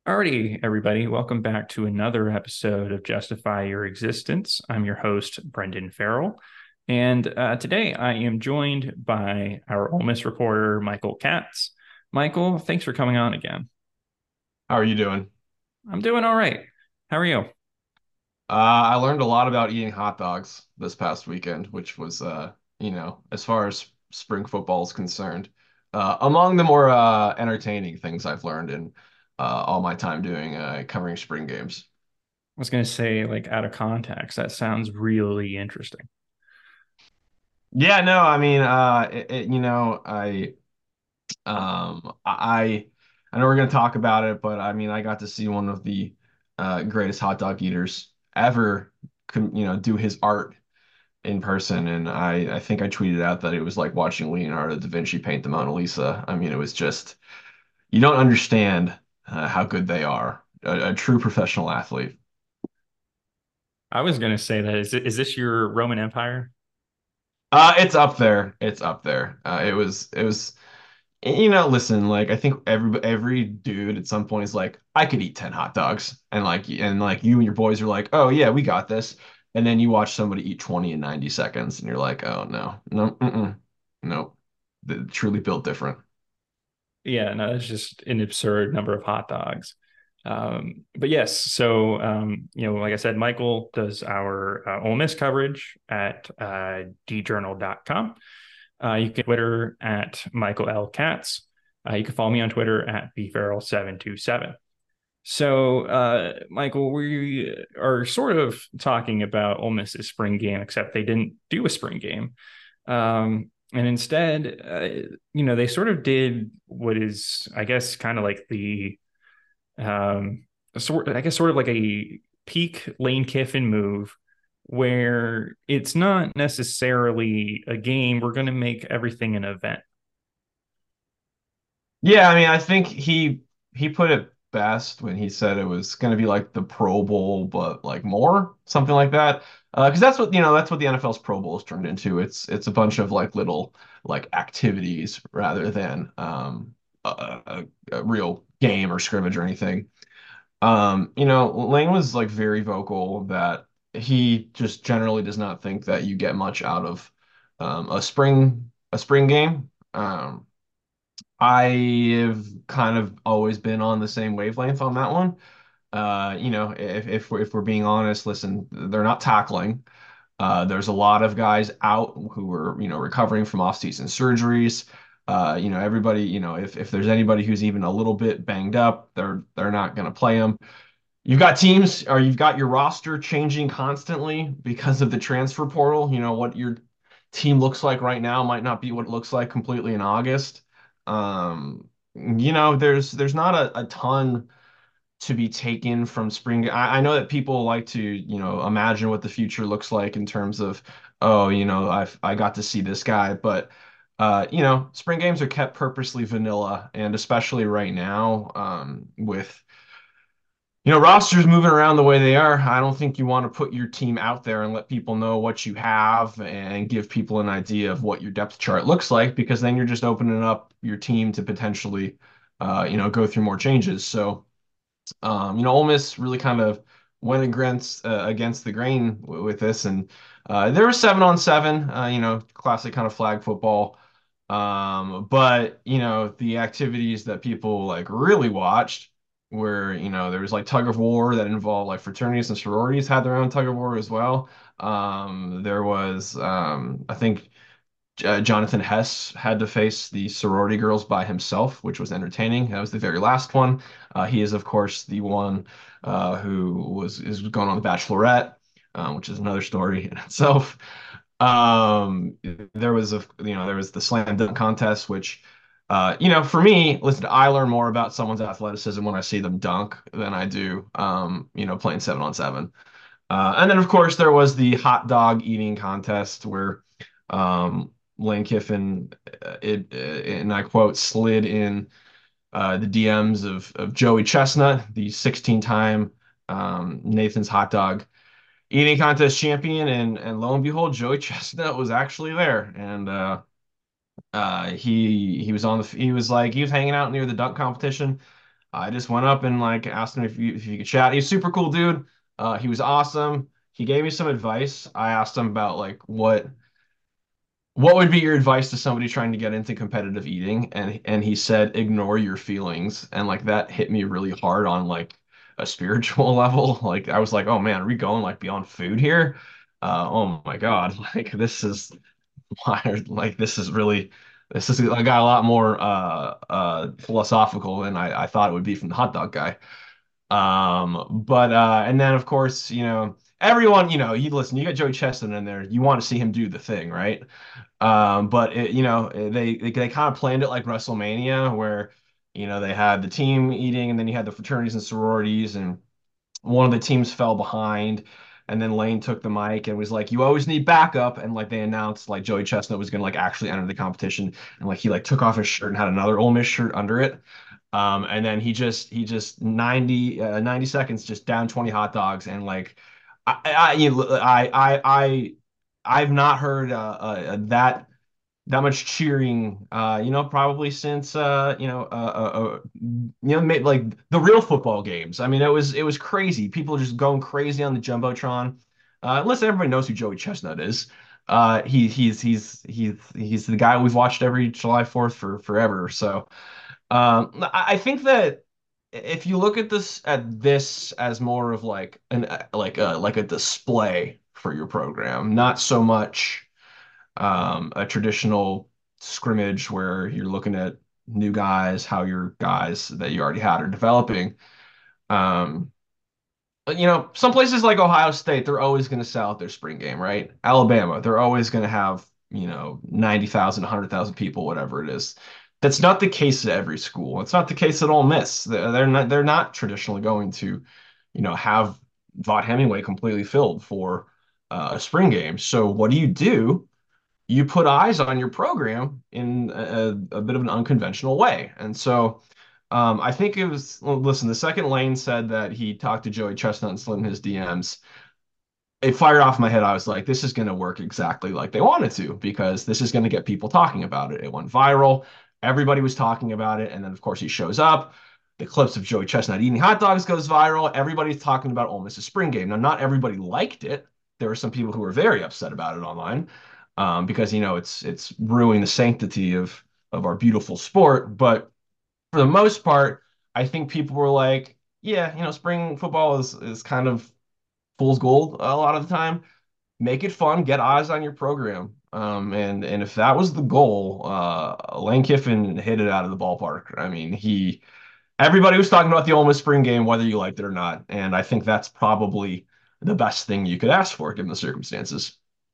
Alrighty, everybody, welcome back to another episode of Justify Your Existence. I'm your host, Brendan Farrell, and today I am joined by our Ole Miss reporter, Michael Katz. Michael, thanks for coming on again. How are you doing? I'm doing all right. How are you? I learned a lot about eating hot dogs this past weekend, which was, as far as spring football is concerned, among the more entertaining things I've learned in all my time doing covering spring games. I was going to say, like, out of context, that sounds really interesting. Yeah, no, I mean, I know we're going to talk about it, but I mean, I got to see one of the greatest hot dog eaters ever, do his art in person, and I think I tweeted out that it was like watching Leonardo da Vinci paint the Mona Lisa. I mean, it was just you don't understand how good they are. A true professional athlete. I was going to say that is this your Roman Empire? It's up there. It's up there. It was. Listen, like I think every dude at some point is like, I could eat 10 hot dogs, and like you and your boys are like, oh yeah, we got this. And then you watch somebody eat 20 in 90 seconds, and you're like, oh no, no, no, they're truly built different. Yeah, no, it's just an absurd number of hot dogs. But yes, so like I said, Michael does our Ole Miss coverage at djournal.com. You can Twitter at Michael L. Katz. You can follow me on Twitter at bfarrell727. So, Michael, we are sort of talking about Ole Miss's spring game, except they didn't do a spring game. And instead, they sort of did what is, I guess, kind of like sort of like a peak Lane Kiffin move, where it's not necessarily a game. We're going to make everything an event. Yeah, I mean, I think he put it best when he said it was going to be like the Pro Bowl, but like more, something like that. Because that's what the NFL's Pro Bowl has turned into. It's a bunch of like little like activities rather than a real game or scrimmage or anything. Lane was like very vocal that he just generally does not think that you get much out of a spring game. I've kind of always been on the same wavelength on that one. If we're being honest, listen, they're not tackling. There's a lot of guys out who are, recovering from off-season surgeries. Everybody, if there's anybody who's even a little bit banged up, they're not going to play them. You've got teams, or you've got your roster changing constantly because of the transfer portal. What your team looks like right now might not be what it looks like completely in August. There's not a ton to be taken from spring. I know that people like to, imagine what the future looks like in terms of, oh, I got to see this guy, but spring games are kept purposely vanilla, and especially right now, with rosters moving around the way they are, I don't think you want to put your team out there and let people know what you have and give people an idea of what your depth chart looks like, because then you're just opening up your team to potentially, go through more changes. So, Ole Miss really kind of went against the grain with this, and there was 7-on-7, classic kind of flag football. But the activities that people like really watched were, there was like tug of war that involved like fraternities and sororities had their own tug of war as well. There was, I think, Jonathan Hess had to face the sorority girls by himself, which was entertaining. That was the very last one. He is, of course, the one who is going on The Bachelorette, which is another story in itself. There was the slam dunk contest, which, for me, listen, I learn more about someone's athleticism when I see them dunk than I do, playing 7-on-7. And then, of course, there was the hot dog eating contest where Lane Kiffin, and I quote, slid in the DMs of Joey Chestnut, the 16-time Nathan's Hot Dog eating contest champion, and lo and behold, Joey Chestnut was actually there, and he was hanging out near the dunk competition. I just went up and like asked him if you could chat. He's a super cool dude. He was awesome. He gave me some advice. I asked him about like what would be your advice to somebody trying to get into competitive eating? And he said, ignore your feelings. And like that hit me really hard on like a spiritual level. Like I was like, oh man, are we going like beyond food here? Oh my God, like this is why like this is I got a lot more philosophical than I thought it would be from the hot dog guy. But and then of course, everyone, you listen, you got Joey Chestnut in there, you want to see him do the thing, right? But they kind of planned it like WrestleMania, where they had the team eating, and then you had the fraternities and sororities, and one of the teams fell behind, and then Lane took the mic and was like, "You always need backup," and like they announced like Joey Chestnut was gonna like actually enter the competition, and like he like took off his shirt and had another Ole Miss shirt under it. And then he just 90 seconds just down 20 hot dogs and like I've not heard that much cheering, probably since like the real football games. I mean, it was crazy. People just going crazy on the jumbotron. Unless everybody knows who Joey Chestnut is. He's the guy we've watched every July 4th for forever. So I think that if you look at this as more of like an like a display for your program, not so much a traditional scrimmage where you're looking at new guys, how your guys that you already had are developing. Um, some places like Ohio State, they're always going to sell out their spring game, right? Alabama, they're always going to have, 90,000, 100,000 people, whatever it is. That's not the case at every school. It's not the case at Ole Miss. They're not traditionally going to, have Vaught Hemingway completely filled for a spring game. So what do? You put eyes on your program in a bit of an unconventional way. And so I think it was, well, listen, the second Lane said that he talked to Joey Chestnut and slid in his DMs. It fired off my head. I was like, this is going to work exactly like they wanted to, because this is going to get people talking about it. It went viral. Everybody was talking about it. And then, of course, he shows up. The clips of Joey Chestnut eating hot dogs goes viral. Everybody's talking about Ole Miss's spring game. Now, not everybody liked it. There were some people who were very upset about it online, because it's ruining the sanctity of our beautiful sport. But for the most part, I think people were like, yeah, spring football is kind of fool's gold a lot of the time. Make it fun, get eyes on your program. And if that was the goal, Lane Kiffin hit it out of the ballpark. I mean, everybody was talking about the Ole Miss spring game, whether you liked it or not. And I think that's probably the best thing you could ask for given the circumstances.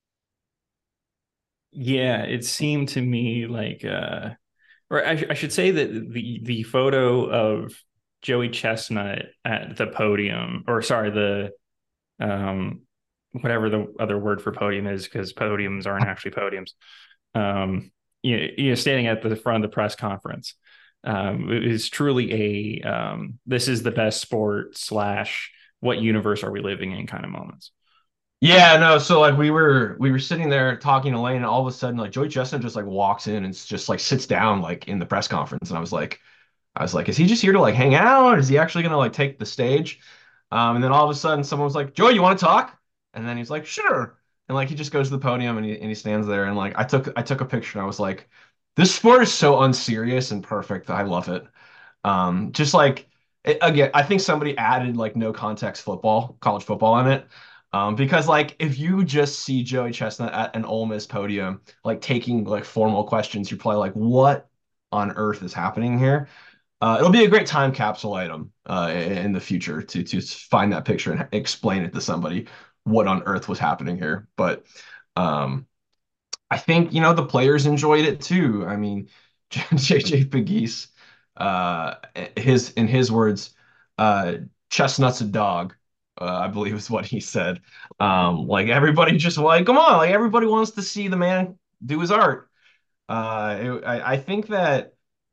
Yeah, it seemed to me like or I should say that the photo of Joey Chestnut at the podium, or sorry, the um whatever the other word for podium is, because podiums aren't actually podiums. Standing at the front of the press conference, it is truly a this is the best sport slash what universe are we living in kind of moments. Yeah, no, so like we were sitting there talking to Lane, and all of a sudden like Joey Chestnut just like walks in and just like sits down like in the press conference. And I was like, is he just here to like hang out? Or is he actually gonna like take the stage? And then all of a sudden someone was like, Joey, you want to talk? And then he's like, sure. And like he just goes to the podium and he stands there, and like I took a picture, and I was like, this sport is so unserious and perfect. I love it. Just like again, I think somebody added like no context football, college football in it. Because like if you just see Joey Chestnut at an Ole Miss podium, like taking like formal questions, you're probably like, what on earth is happening here? It'll be a great time capsule item in the future to find that picture and explain it to somebody what on earth was happening here. But um, I think the players enjoyed it too. I mean, JJ Pegues, his in his words, uh, chestnut's a dog. I believe is what he said. Like everybody just like, come on, like everybody wants to see the man do his art. I think that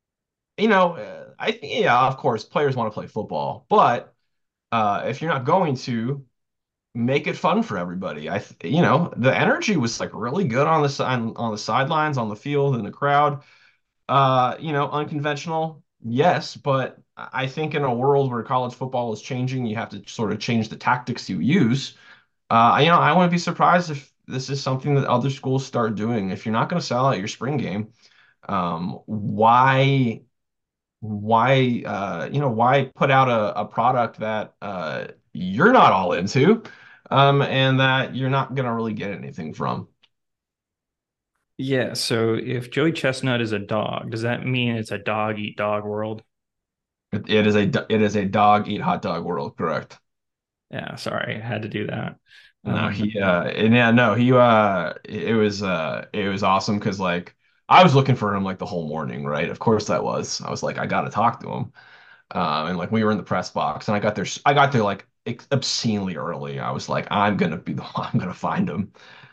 I think yeah, of course, players want to play football, but if you're not going to make it fun for everybody, the energy was like really good on the sidelines, on the field, in the crowd. Unconventional, yes, but I think in a world where college football is changing, you have to sort of change the tactics you use. I wouldn't be surprised if this is something that other schools start doing. If you're not going to sell out your spring game, why why put out a product that you're not all into, and that you're not going to really get anything from? Yeah, so if Joey Chestnut is a dog, does that mean it's a dog eat dog world? It is a dog eat hot dog world, correct? Yeah, sorry, I had to do that. No, Um, he and yeah, no, he it was awesome because like I was looking for him like the whole morning, right? Of course I was like I gotta talk to him. And like we were in the press box and I got there like obscenely early. I was like I'm gonna be the one, I'm gonna find him.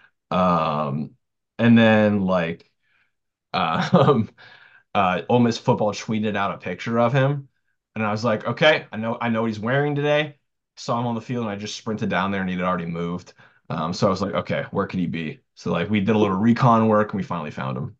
Um and then like um Ole Miss football tweeted out a picture of him, and I was like, okay, I know what he's wearing today. Saw him on the field, and I just sprinted down there, and he'd already moved. So I was like, okay, where could he be? So like we did a little recon work, and we finally found him.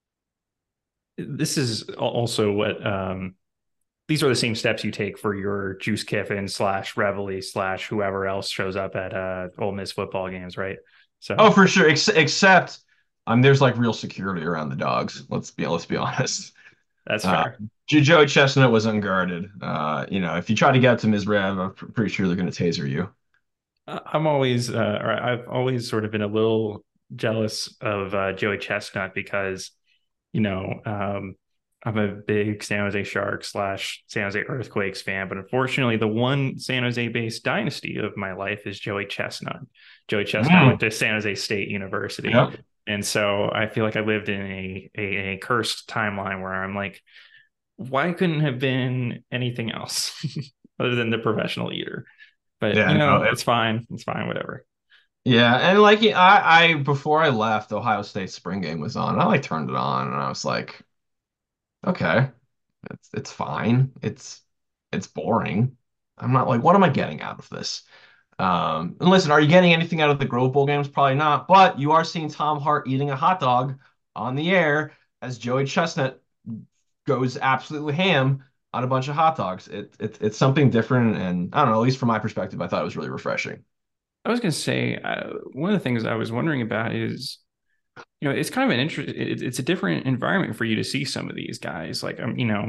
this is also what these are the same steps you take for your Juice Kiffin slash Reveille slash whoever else shows up at Ole Miss football games, right? Oh, So for sure. Except there's like real security around the dogs. Let's be honest. that's Uh, fair. Joey Chestnut was unguarded. If you try to get up to Mizrav, I'm pretty sure they're going to taser you. I'm always, or I've always sort of been a little jealous of Joey Chestnut because, you know, I'm a big San Jose Sharks slash San Jose Earthquakes fan, but unfortunately, the one San Jose based dynasty of my life is Joey Chestnut. Joey Chestnut Mm, went to San Jose State University. yep. And so I feel like I lived in a cursed timeline where I'm like, why couldn't have been anything else other than the professional eater? But Yeah, no, it's fine. It's fine. Whatever. yeah, and like I before I left, Ohio State spring game was on. I like turned it on, and I was like, okay, it's fine. It's boring. I'm not like, what am I getting out of this? And listen, are you getting anything out of the Grove Bowl games? Probably not, but you are seeing Tom Hart eating a hot dog on the air as Joey Chestnut goes absolutely ham on a bunch of hot dogs. It's something different, and I don't know. At least from my perspective, I thought it was really refreshing. I was going to say one of the things I was wondering about is, it's kind of an interest. It's a different environment for you to see some of these guys. Like,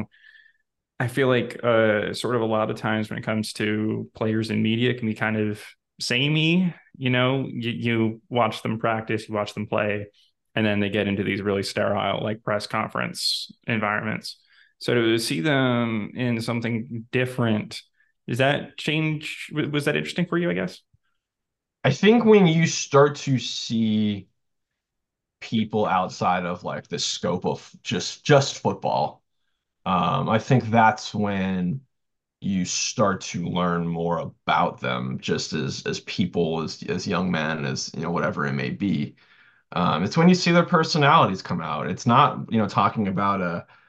I feel like sort of a lot of times when it comes to players in media can be kind of samey. You watch them practice, you watch them play, and then they get into these really sterile like press conference environments. So to see them in something different, does that change? Was that interesting for you? I guess. I think when you start to see people outside of like the scope of just football, I think that's when you start to learn more about them just as people, as young men, as whatever it may be. It's when you see their personalities come out. It's not, talking about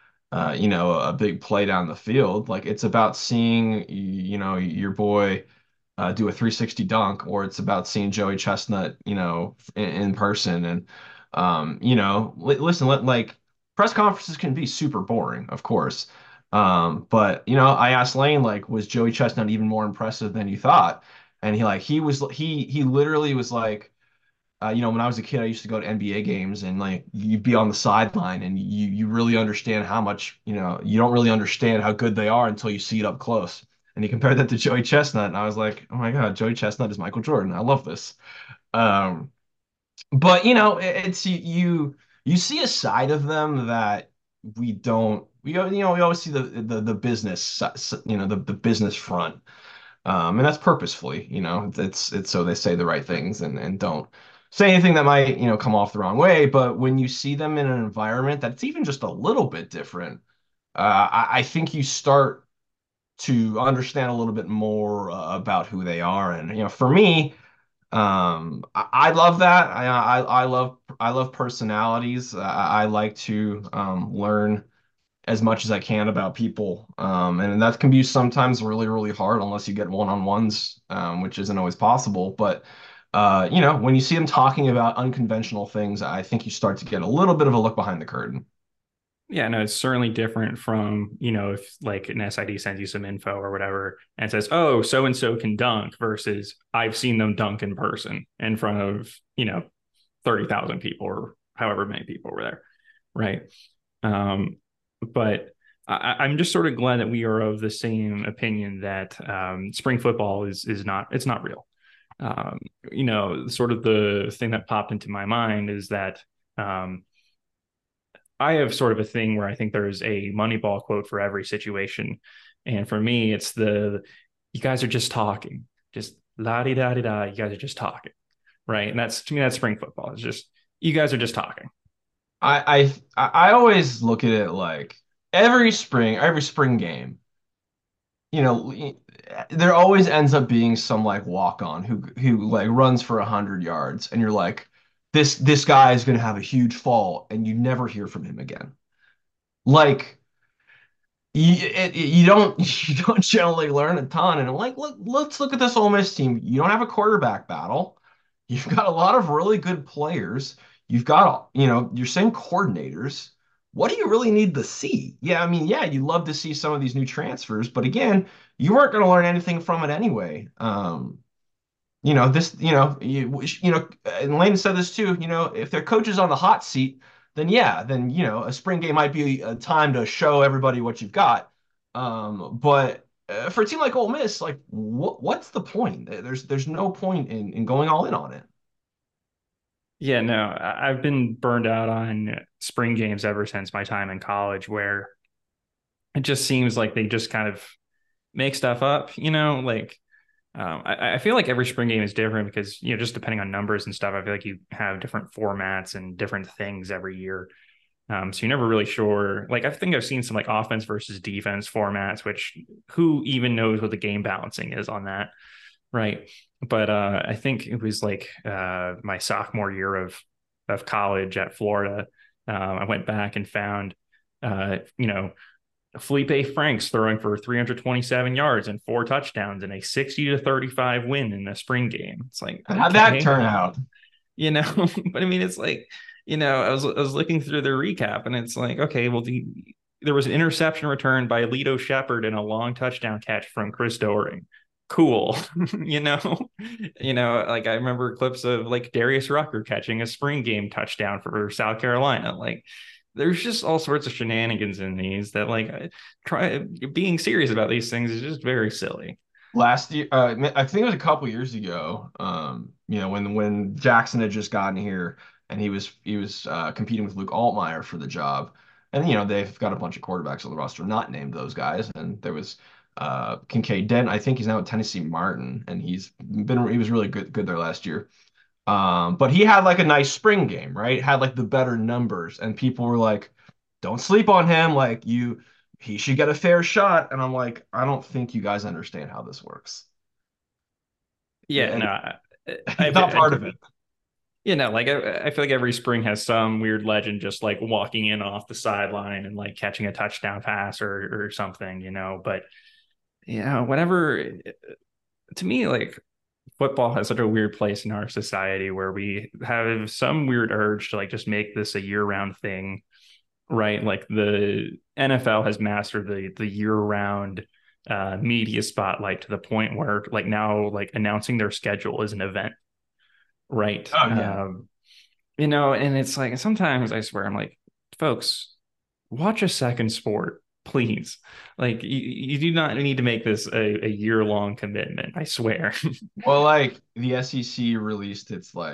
a big play down the field. Like it's about seeing, your boy do a 360 dunk, or it's about seeing Joey Chestnut, in person. And, listen, like press conferences can be super boring, of course. But I asked Lane, like, was Joey Chestnut even more impressive than you thought? And he literally was like, when I was a kid, I used to go to NBA games and like you'd be on the sideline and you really understand how much, you don't really understand how good they are until you see it up close. And he compared that to Joey Chestnut, and I was like, oh my God, Joey Chestnut is Michael Jordan. I love this. Um, but it's you see a side of them that we don't. We always see the business, the business front. And that's purposefully, it's so they say the right things and don't say anything that might, come off the wrong way. But when you see them in an environment that's even just a little bit different, I think you start to understand a little bit more about who they are. And, for me, I love that. I love personalities. I like to learn as much as I can about people. And that can be sometimes really, really hard unless you get one-on-ones, which isn't always possible. But when you see them talking about unconventional things, I think you start to get a little bit of a look behind the curtain. Yeah, no, it's certainly different from, if like an SID sends you some info or whatever and says, oh, so and so can dunk versus I've seen them dunk in person in front of, 30,000 people or however many people were there. Right. Um, but I'm just sort of glad that we are of the same opinion that spring football is not, it's not real. Um, Sort of the thing that popped into my mind is that um, I have sort of a thing where I think there's a Moneyball quote for every situation. And for me, it's you guys are just talking, just la di da di da. You guys are just talking. Right. And to me, that's spring football. It's just, you guys are just talking. I always look at it like every spring game, you know, there always ends up being some like walk on who like runs for 100 yards, and you're like, this guy is gonna have a huge fall, and you never hear from him again. Like you don't you don't generally learn a ton. And I'm like, let's look at this Ole Miss team. You don't have a quarterback battle. You've got a lot of really good players. You've got, your same coordinators. What do you really need to see? Yeah, I mean, yeah, you love to see some of these new transfers, but again, you weren't going to learn anything from it anyway. This, and Lane said this too, if their coach is on the hot seat, then yeah, then, a spring game might be a time to show everybody what you've got. But for a team like Ole Miss, like what's the point? There's no point in going all in on it. Yeah, no, I've been burned out on spring games ever since my time in college, where it just seems like they just kind of make stuff up, like I feel like every spring game is different because, just depending on numbers and stuff, I feel like you have different formats and different things every year. So you're never really sure. Like, I think I've seen some like offense versus defense formats, which who even knows what the game balancing is on that, right? But I think it was like my sophomore year of college at Florida. I went back and found, uh, you know, Felipe Franks throwing for 327 yards and 4 touchdowns in a 60-35 win in the spring game. It's like, How'd that okay, turn out? but I mean, it's like, I was looking through the recap and it's like, okay, well, there was an interception return by Lito Shepard and a long touchdown catch from Chris Doering. Cool. you know, like I remember clips of like Darius Rucker catching a spring game touchdown for South Carolina. Like, there's just all sorts of shenanigans in these that like try being serious about these things is just very silly. Last year, I think it was a couple years ago. When Jackson had just gotten here, and he was competing with Luke Altmaier for the job, and they've got a bunch of quarterbacks on the roster not named those guys, and there was Kincaid Dent. I think he's now at Tennessee Martin, and he was really good there last year. But he had like a nice spring game, right? Had like the better numbers, and people were like, "Don't sleep on him. Like he should get a fair shot." And I'm like, I don't think you guys understand how this works. Yeah, Yeah, no, he's not part of it. like I feel like every spring has some weird legend just like walking in off the sideline and like catching a touchdown pass or something, But whatever. To me, like football has such a weird place in our society where we have some weird urge to like just make this a year-round thing, right? Like the NFL has mastered the year-round media spotlight to the point where like now like announcing their schedule is an event, right? Oh yeah. And it's like sometimes I swear I'm like, folks, watch a second sport, please. Like you do not need to make this a year-long commitment, I swear. Well, like the SEC released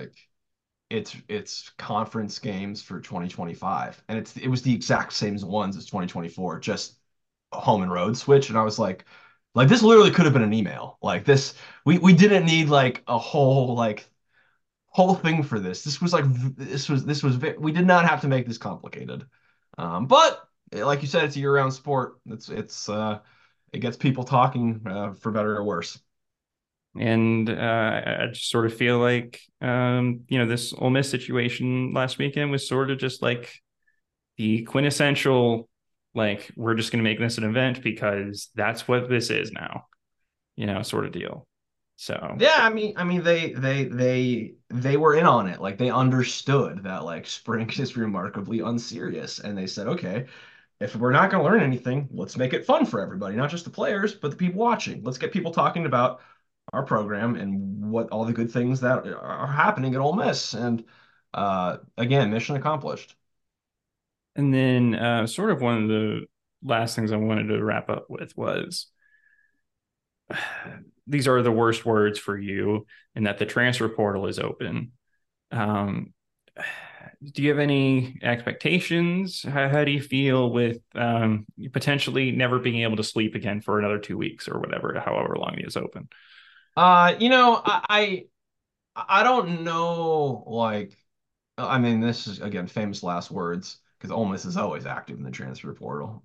its conference games for 2025, and it was the exact same ones as 2024, just a home and road switch. And I was like this literally could have been an email. Like this, we didn't need like a whole thing for this. We did not have to make this complicated. But like you said, it's a year-round sport. It gets people talking, for better or worse. And I just sort of feel like, this Ole Miss situation last weekend was sort of just like the quintessential, like, we're just going to make this an event because that's what this is now, sort of deal. So, Yeah, I mean, they were in on it. Like they understood that like spring is remarkably unserious, and they said, okay, if we're not going to learn anything, let's make it fun for everybody, not just the players, but the people watching. Let's get people talking about our program and what all the good things that are happening at Ole Miss. And again, mission accomplished. and then sort of one of the last things I wanted to wrap up with was these are the worst words for you, and that the transfer portal is open. Um, do you have any expectations? How do you feel with potentially never being able to sleep again for another 2 weeks or whatever, however long it is open? You know, I don't know. Like, I mean, this is again famous last words because Ole Miss is always active in the transfer portal.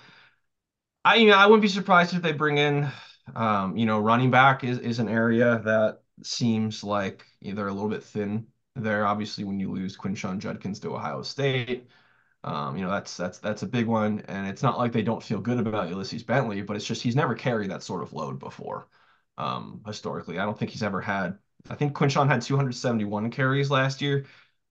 I wouldn't be surprised if they bring in, running back is an area that seems like they're a little bit thin there. Obviously, when you lose Quinshon Judkins to Ohio State, that's a big one. And it's not like they don't feel good about Ulysses Bentley, but it's just he's never carried that sort of load before. Historically, I don't think he's ever had. I think Quinshon had 271 carries last year.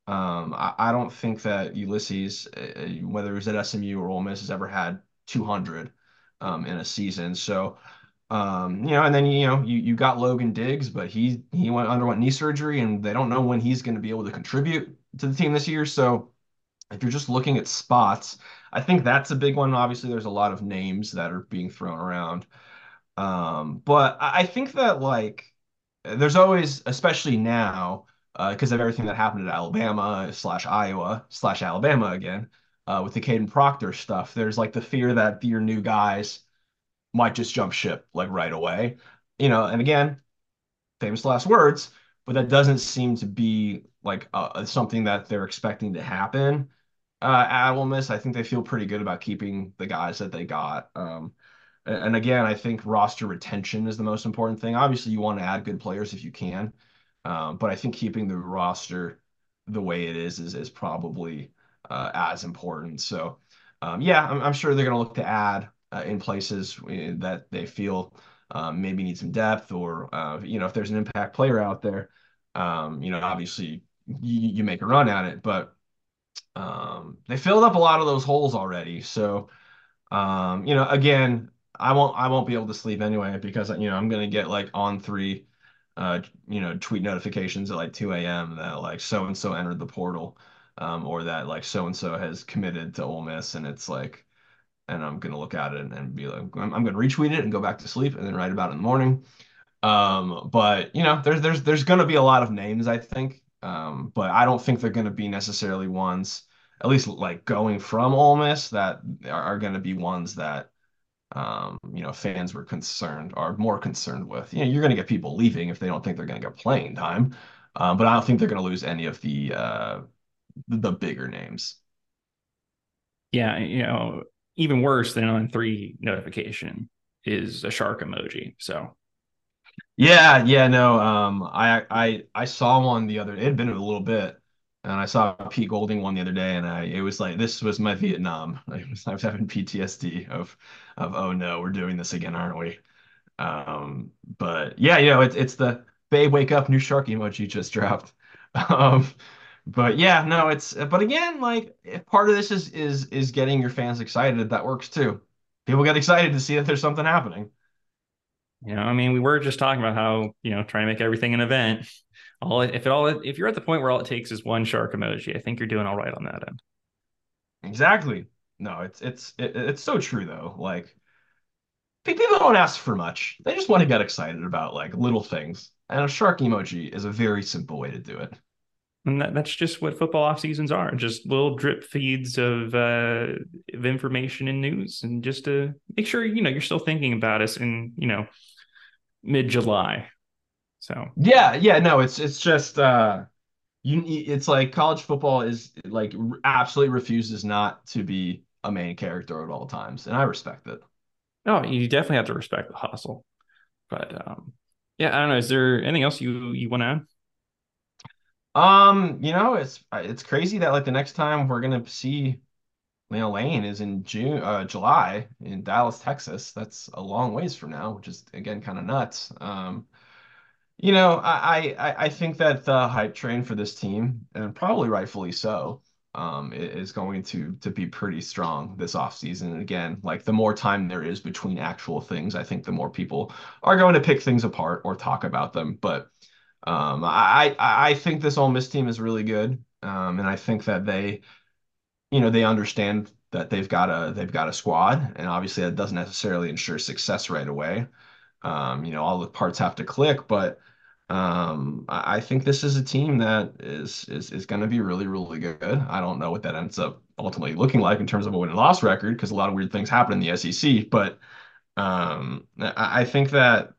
I don't think that Ulysses, whether it was at SMU or Ole Miss, has ever had 200 in a season. So, and then you got Logan Diggs, but he underwent knee surgery, and they don't know when he's going to be able to contribute to the team this year. So, if you're just looking at spots, I think that's a big one. Obviously, there's a lot of names that are being thrown around. But I think that like there's always, especially now, because of everything that happened at Alabama slash Iowa slash Alabama again, with the Caden Proctor stuff, there's like the fear that your new guys might just jump ship like right away. And again, famous last words, but that doesn't seem to be like something that they're expecting to happen. At Ole Miss, I think they feel pretty good about keeping the guys that they got. And again, I think roster retention is the most important thing. Obviously, you want to add good players if you can, but I think keeping the roster the way it is probably as important. So, yeah, I'm sure they're going to look to add in places that they feel maybe need some depth, or if there's an impact player out there, obviously you make a run at it, but they filled up a lot of those holes already. So. Again, I won't be able to sleep anyway because I'm gonna get like on three tweet notifications at like 2 a.m. that like so and so entered the portal, or that like so and so has committed to Ole Miss, and it's like, and I'm gonna look at it and be like, I'm gonna retweet it and go back to sleep and then write about it in the morning. But there's gonna be a lot of names, I think. But I don't think they're gonna be necessarily ones, at least like going from Ole Miss, that are gonna be ones that fans are more concerned with. You're gonna get people leaving if they don't think they're gonna get playing time. But I don't think they're gonna lose any of the bigger names. Yeah, even worse than on three notification is a shark emoji. So, Yeah, yeah, no. I saw one the other. It had been a little bit, and I saw a Pete Golding one the other day, and it was like this was my Vietnam. I was having PTSD of oh no, we're doing this again, aren't we? But yeah, it's the Babe wake up new shark emoji just dropped. Um, but yeah, no, but again, like if part of this is getting your fans excited, that works too. People get excited to see that there's something happening. I mean, we were just talking about how, trying to make everything an event. If you're at the point where all it takes is one shark emoji, I think you're doing all right on that end. Exactly. No, it's so true though. Like people don't ask for much. They just want to get excited about like little things. And a shark emoji is a very simple way to do it. And that's just what football off seasons are, just little drip feeds of information and news, and just to make sure you're still thinking about us in mid July. So Yeah, yeah, no, it's just it's like college football is like absolutely refuses not to be a main character at all times, and I respect it. no, you definitely have to respect the hustle. But yeah, I don't know. Is there anything else you want to add? It's crazy that like the next time we're gonna see Lane is in July in Dallas, Texas. That's a long ways from now, which is again kind of nuts. I think that the hype train for this team, and probably rightfully so, is going to be pretty strong this offseason. And again, like the more time there is between actual things, I think the more people are going to pick things apart or talk about them. But I think this Ole Miss team is really good, and I think that they understand that they've got a squad, and obviously that doesn't necessarily ensure success right away. All the parts have to click, but I think this is a team that is going to be really, really good. I don't know what that ends up ultimately looking like in terms of a win and loss record because a lot of weird things happen in the SEC. But I think that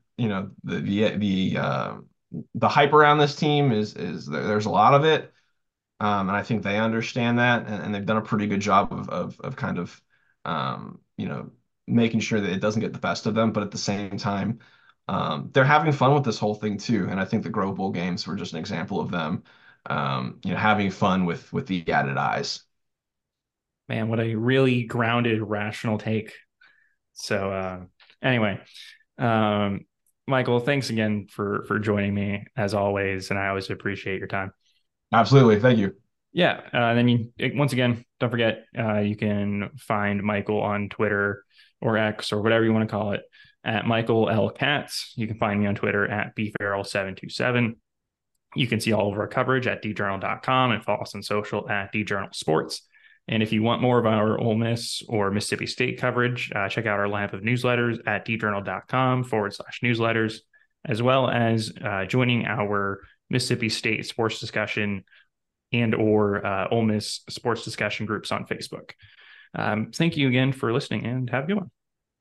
the hype around this team is there's a lot of it. And I think they understand that, and they've done a pretty good job of kind of, um, you know, making sure that it doesn't get the best of them. But at the same time, they're having fun with this whole thing too. And I think the Grove Bowl games were just an example of them, having fun with the added eyes. Man, what a really grounded, rational take. So anyway, um, Michael, thanks again for joining me as always, and I always appreciate your time. Absolutely, thank you. Yeah, and then once again, don't forget you can find Michael on Twitter or X or whatever you want to call it at Michael L. Katz. You can find me on Twitter at bfarrell727. You can see all of our coverage at djournal.com and follow us on social at djournalsports. And if you want more of our Ole Miss or Mississippi State coverage, check out our lineup of newsletters at djournal.com/newsletters, as well as joining our Mississippi State sports discussion and or Ole Miss sports discussion groups on Facebook. Thank you again for listening and have a good one.